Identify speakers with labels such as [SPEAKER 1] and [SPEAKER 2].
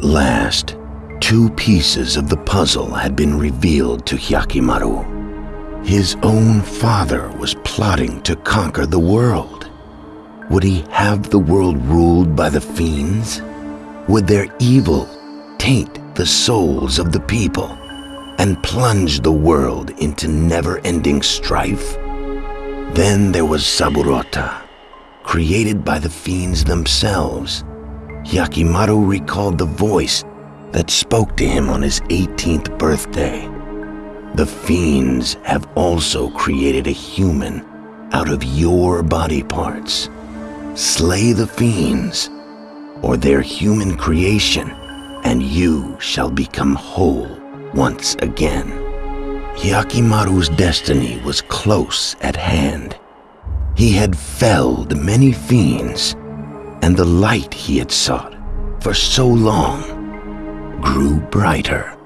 [SPEAKER 1] last, two pieces of the puzzle had been revealed to Hyakkimaru. His own father was plotting to conquer the world. Would he have the world ruled by the fiends? Would their evil taint the souls of the people and plunge the world into never-ending strife? Then there was Saburota, created by the fiends themselves. Hyakkimaru recalled the voice that spoke to him on his 18th birthday. The fiends have also created a human out of your body parts. Slay the fiends, or their human creation, and you shall become whole once again. Hyakkimaru's destiny was close at hand. He had felled many fiends, and the light he had sought for so long grew brighter.